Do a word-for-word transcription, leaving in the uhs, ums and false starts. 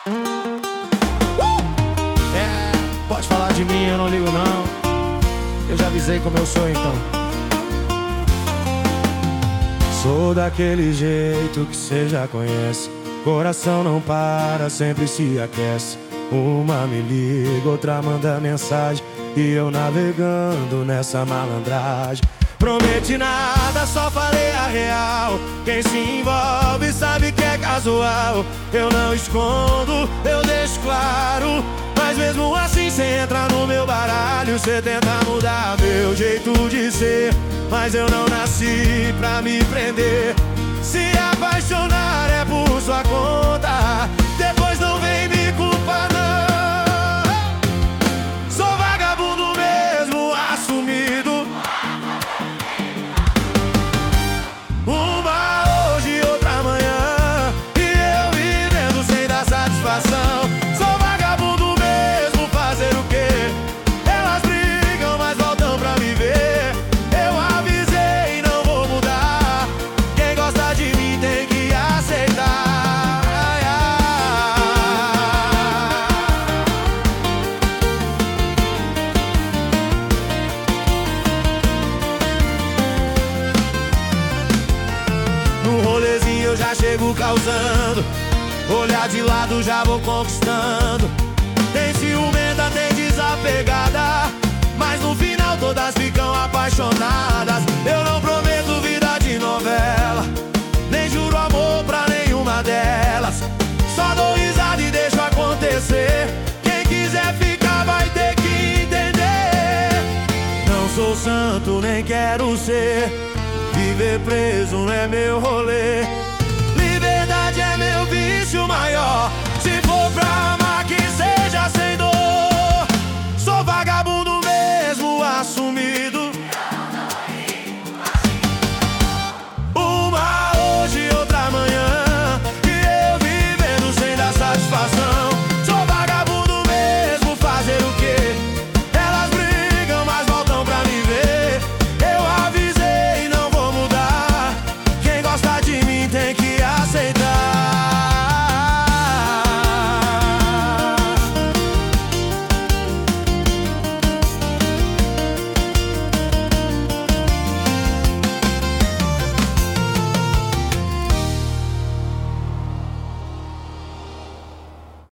É, pode falar de mim, eu não ligo não. Eu já avisei como eu sou então. Sou daquele jeito que cê já conhece. Coração não para, sempre se aquece. Uma me liga, outra manda mensagem, e eu navegando nessa malandragem. Prometi nada, só falei a real. Quem se envolve sabe que é casual. Eu não escondo, eu deixo claro. Mas mesmo assim cê entra no meu baralho. Cê tenta mudar meu jeito de ser, mas eu não nasci pra me prender. Se apaixonar é por sua conta, depois não vem me culpar não. Sou vagabundo mesmo, assumido. Uma hoje, outra amanhã, e eu vivendo sem dar satisfação. Sou vagabundo mesmo, fazer o quê? Elas brigam, mas voltam pra me ver. Eu avisei, não vou mudar. Quem gosta de mim tem que aceitar. Ai, no rolezinho eu já chego causando, olhar de lado já vou conquistando. Tem ciumenta, tem desapegada, mas no final todas ficam apaixonadas. Eu não prometo vida de novela, nem juro amor pra nenhuma delas. Só dou risada e deixo acontecer. Quem quiser ficar vai ter que entender. Não sou santo, nem quero ser. Viver preso não é meu rolê.